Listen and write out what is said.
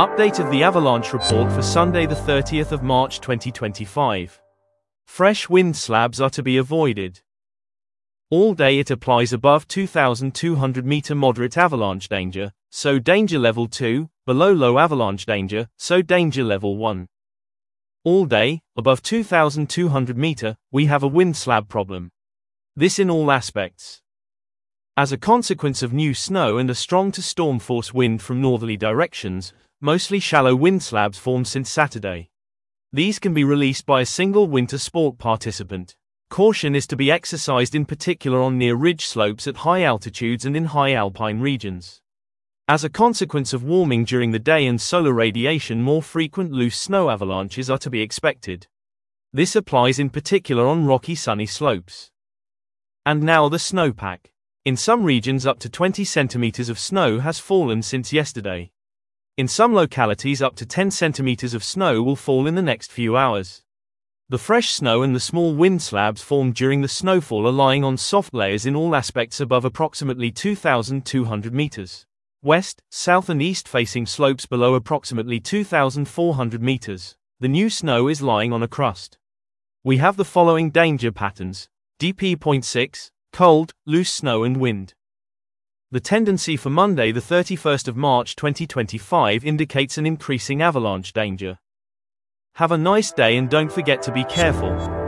Update of the avalanche report for Sunday the 30th of March 2025. Fresh wind slabs are to be avoided. All day it applies above 2,200 meter moderate avalanche danger, so danger level 2, below low avalanche danger, so danger level 1. All day, above 2,200 meter, we have a wind slab problem. This in all aspects. As a consequence of new snow and a strong to storm force wind from northerly directions, mostly shallow wind slabs formed since Saturday. These can be released by a single winter sport participant. Caution is to be exercised in particular on near ridge slopes at high altitudes and in high alpine regions. As a consequence of warming during the day and solar radiation, more frequent loose snow avalanches are to be expected. This applies in particular on rocky sunny slopes. And now the snowpack. In some regions up to 20 centimeters of snow has fallen since yesterday. In some localities up to 10 centimeters of snow will fall in the next few hours. The fresh snow and the small wind slabs formed during the snowfall are lying on soft layers in all aspects above approximately 2,200 meters. West, south and east facing slopes below approximately 2,400 meters. The new snow is lying on a crust. We have the following danger patterns. DP.6, cold, loose snow and wind. The tendency for Monday the 31st of March 2025 indicates an increasing avalanche danger. Have a nice day and don't forget to be careful.